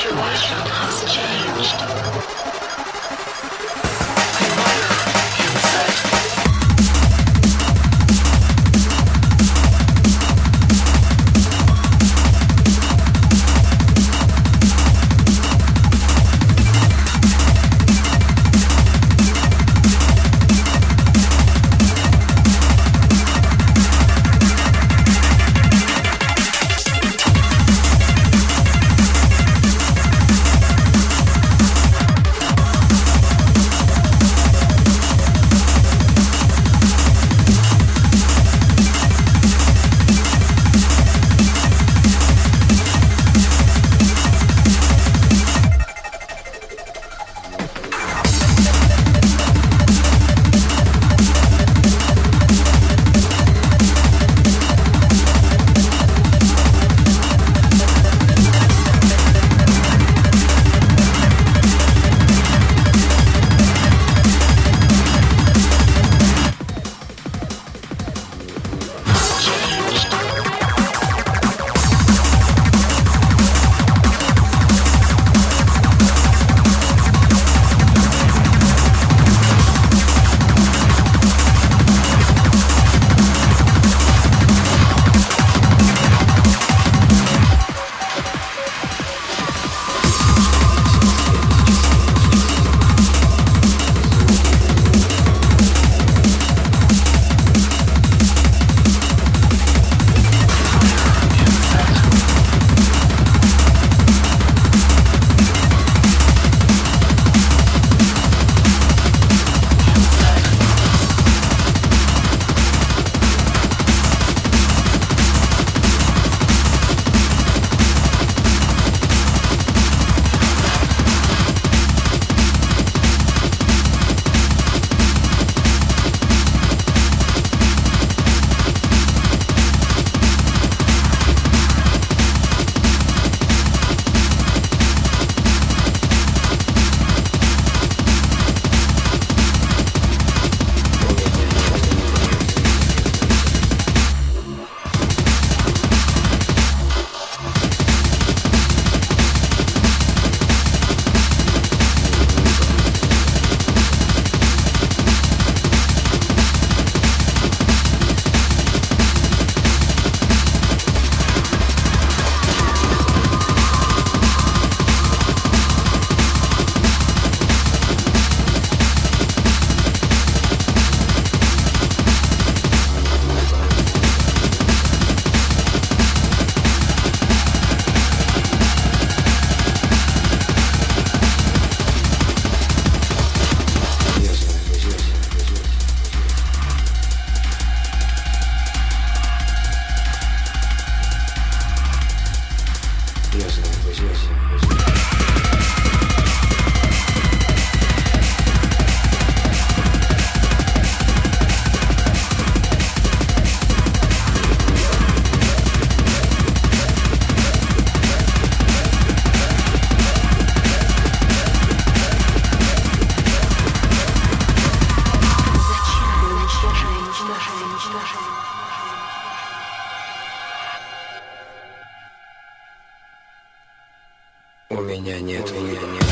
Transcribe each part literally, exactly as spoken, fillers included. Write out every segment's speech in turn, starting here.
У меня нет, у меня нет.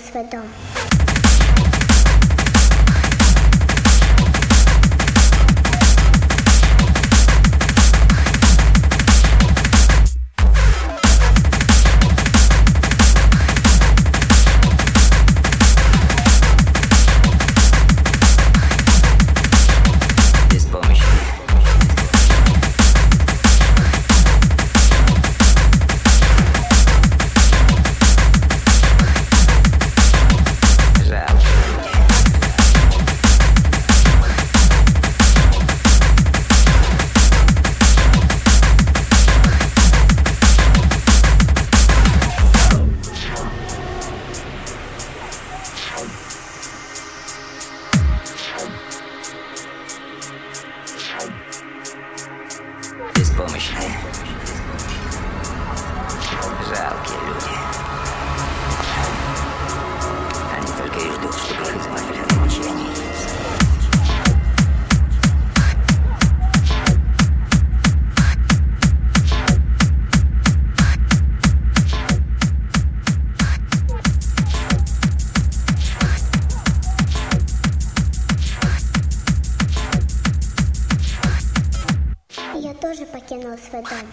свой дом. Беспомощные, жалкие люди. Они только и ждут, чтобы их избавили от мучений. Я тоже покинул свой дом.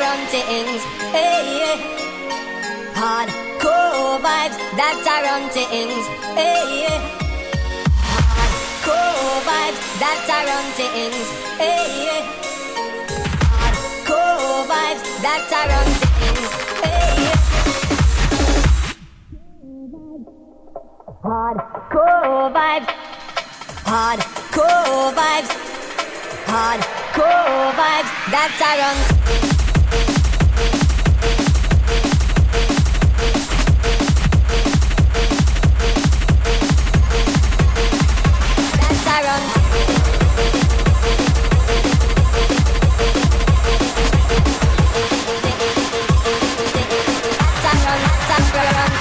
run things. Hey, yeah. Hardcore vibes, that's a run things. Hey, yeah. Hardcore vibes, that's a run things. Hey, yeah. Hardcore vibes, that's a run things. Hey, yeah. Hardcore vibes, hardcore vibes, hardcore vibes, that's a run. That's a run. That's a run, that's a run.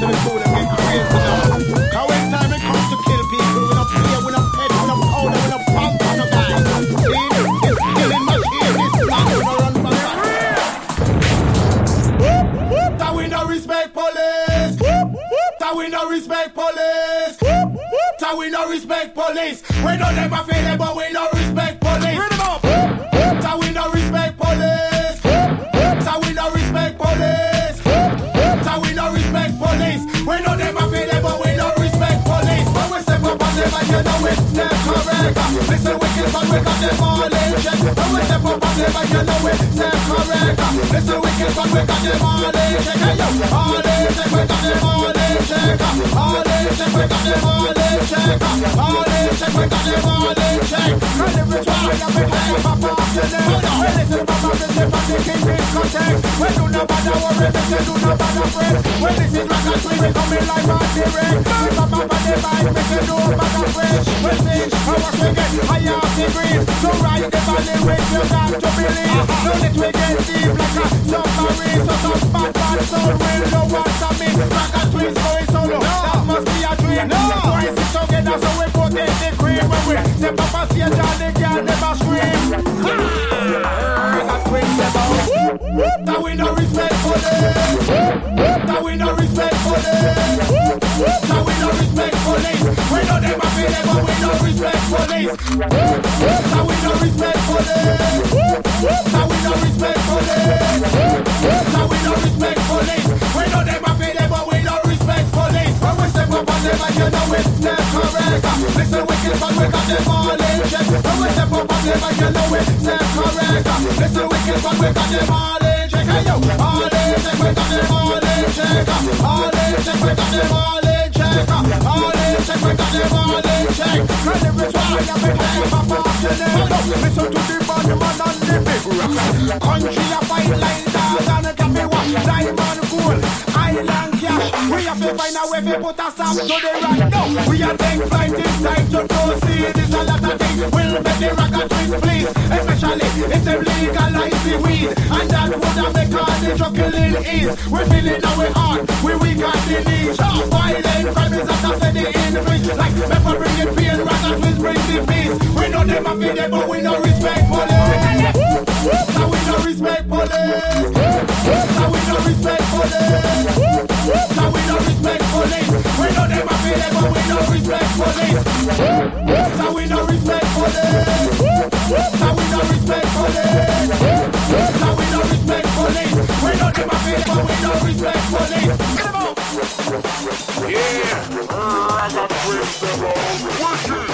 to the school and get crazy now. Cause when time it comes to kill people, we don't play, we don't pet, we don't powder, we don't pump on the guy. See, it's killing machine, this man, we don't run from that. That we no respect police. That we no respect police. That we no respect police. We don't never feel it, but we no respect police. That we no respect police. That we no respect police. That we no respect police. We don't never feel it, but we no respect police. When we step up on them, and you know it's not correct. Listen, wicked, but we got them all in check. When we step up on them, and you know it's not correct. Listen, wicked, but we got them all in check. Hey yo, all in check, we got them all in check. All in check, we got them all in check. All in check, we got them all in check. And if it's wrong, I'm going to pop off to them. When listen, Papa, this is what the king is contact. When do no bother worry, this is do no bother fret. When this is rock and swing, we come in like on the ring. Papa, Papa, the mic, we can do bother fret. We'll see how much we get higher off the green. So ride the valley with you got to believe. Don't let we get deep like a submarine. So some bad, bad soul will know what's a me. Rock and swing going solo, that must be a dream. No, why sit together so we both get the cream. When we step up and see a John, the girl never scream. Ha! Rock and swing never. That we no respect for them. That we no respect for them. That we no respect police. We don't ever feel it, but we no respect police. That we no respect for them. That we no respect police. That we no respect police. We don't ever feel it, but we no respect police. When we step up on them, and you know it's not correct. Listen, wicked, but we got them all in check. When we step up on them, and you know it's not correct. Listen, wicked, but we got them all in check. Hey yo, all in check, we got them all in check. All in check, we got them all in check. All in check, we got them all in check. And if it's wrong, I'm going to pop off to them. Listen to the bad man and the big rock. Country a fight like dogs and it can be what? Diamond gold, island cash. We have to find a way to put a stop to the rock. No, we are take flight, it's time to proceed. It's a lot of things, we'll make the rock and twist, please. Especially if they legalize the weed. And that would have make all the drug killing ease. We're feeling our heart, we weak at the knees. Violent crime is at a steady increase. Like pepper bring it pain, rock and twist bring the peace. We know them a feel it, but we no respect police. Now we no respect police. Now we no respect police. Now we no respect police. We know them a feel it, but we no respect police. Now we no respect police. Now we no respect police. Now we no respect police. We know them a feel it, but we no respect police. Get them out. Yeah, I got friends that roll. Wicked.